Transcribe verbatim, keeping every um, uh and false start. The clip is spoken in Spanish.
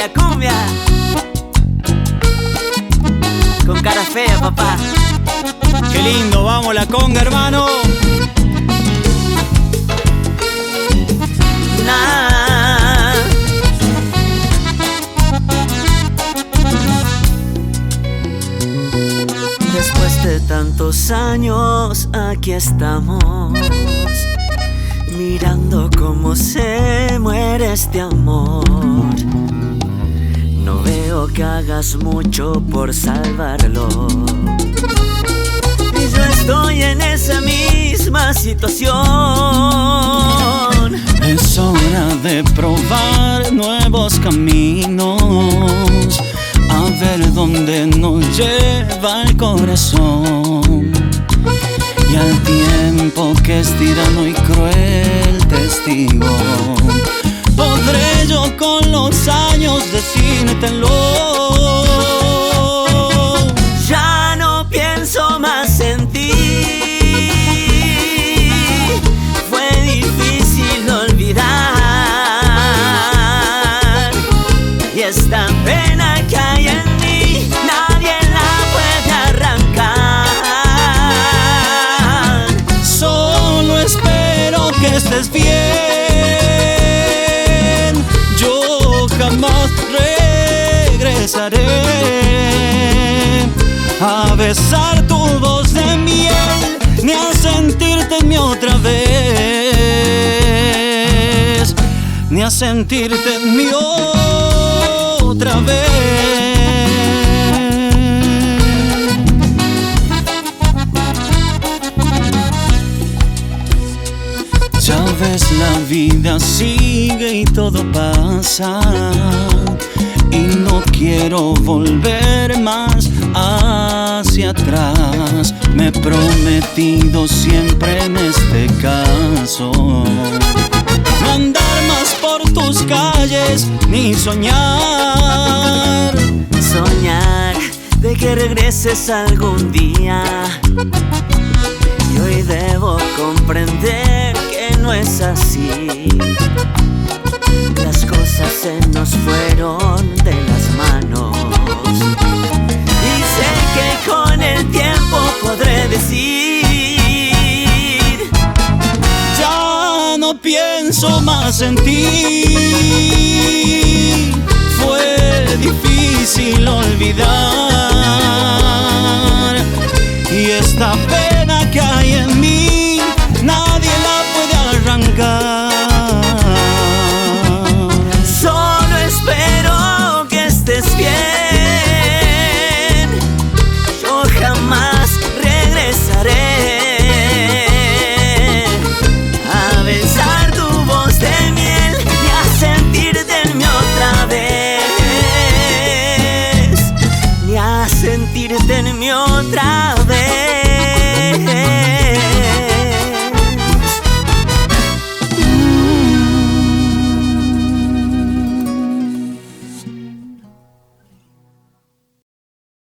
la cumbia. Con cara fea, papá. Qué lindo, vamos la conga, hermano. Nah. Después de tantos años, aquí estamos, mirando cómo se muere este amor. No veo que hagas mucho por salvarlo, y yo estoy en esa misma situación. Es hora de probar nuevos caminos, a ver dónde nos lleva el corazón. Y al tiempo que es tirano y cruel testigo, podré yo con los años decírtelo. Ya no pienso más en ti. Fue difícil olvidar, y esta pena que hay en mí nadie la puede arrancar. Solo espero que estés bien. Yo jamás regresaré a besar tu voz de miel, ni a sentirte en mí otra vez, ni a sentirte en mí otra vez. Ya ves, la vida sigue y todo pasa, y no quiero volver más hacia atrás. Me he prometido siempre en este caso no andar más por tus calles ni soñar. Soñar de que regreses algún día, y hoy debo comprender que no es así. Las cosas se nos fueron de las manos, y sé que con el tiempo podré decir: ya no pienso más en ti. Fue difícil olvidar,